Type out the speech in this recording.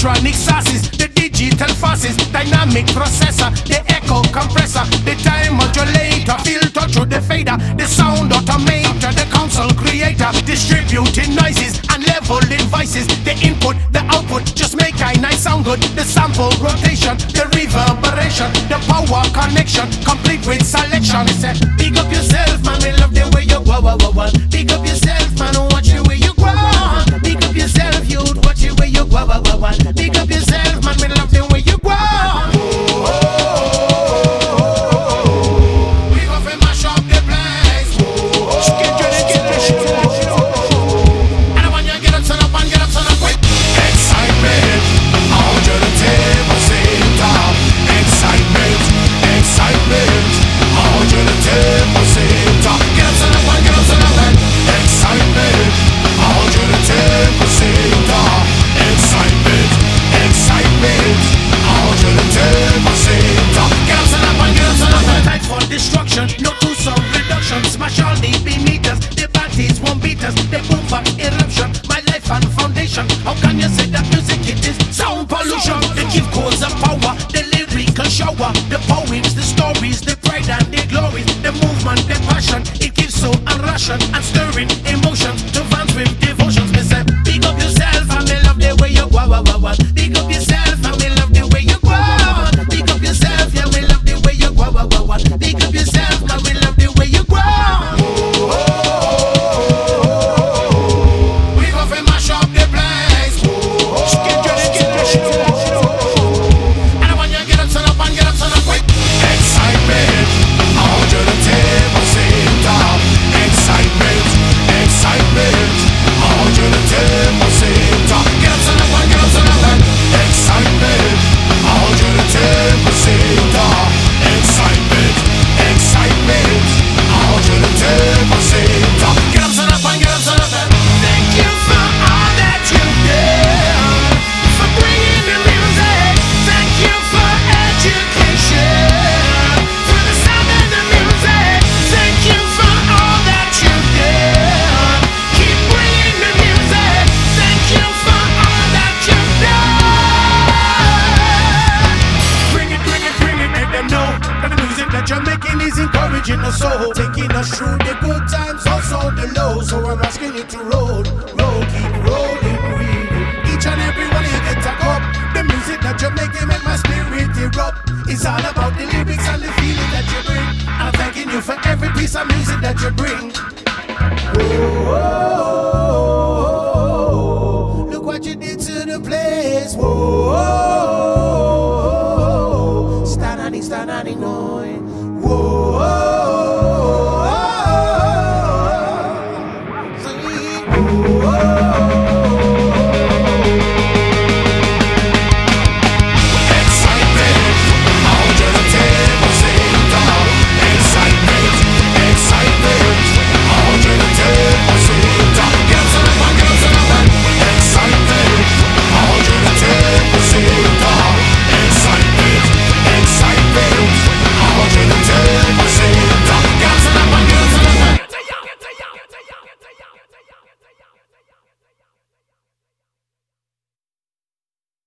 electronic sauces, the digital forces, dynamic processor, the echo compressor, the time modulator, filter through the fader, the sound automator, the console creator, distributing noises and leveling voices, the input, the output, just make I nice sound good, the sample rotation, the reverberation, the power connection, complete with selection. It's a big up yourself, man, we love the way you go, big up yourself, man, watch the way you grow. Big up yourself, youth, watch the way you go, big up yourself, man, we love the way you grow. We go fi mash up the place. And I want you to get up, stand up, and get up, stand up quick. Excitement, out of the table, sit up. Excitement, excitement, out of the table, sit up. Get up, stand up, and get up, stand up, and excitement, out of the table, sit up. Excitement, excitement, out of the table, sit up. Get up, stand up, and get up, stand up, and time for destruction, no two sound reduction. Smash all the beat meters, the parties won't beat us. The boom back eruption, my life and foundation. How can you say that music it is sound pollution? They give codes of power, the lyrical shower, the poems, the stories, the pride and the glory, the movement, the passion. It gives so unrationed and stirring emotions to vans with devotions. Me say, big up yourself and me love the way you go. Big up yourself and me love the way you go. Big up yourself, yeah, we love the way you go. Big up yourself, man, we love the way you grow. We go fi mash up the place. And I want you to get up, stand up, and get up, stand up quick. Excitement, out of the table, sit up. Excitement, excitement, out of the table, sit up. Get up, stand up, and get up, stand up, and excitement, out of the table, sit up. Excitement, excitement, out of the table, sit up. Get up, stand up, and get up, stand up, and thank you for all that you've done, for bringing the music. Thank you for education, for the sound and the music. Thank you for all that you've done. Keep bringing the music. Thank you for all that you've done. Bring it, bring it, bring it, make them know that the music that you're making is encouraging us soul, taking us through the good times, also the lows. So I'm asking you to roll, roll, keep rolling, read. Each and every one of you get a up. The music that you're making make my spirit erupt. It's all about the lyrics and the feeling that you bring. I'm thanking you for every piece of music that you bring. Whoa, look what you did to the place. Whoa, stand on it, no. Whoa.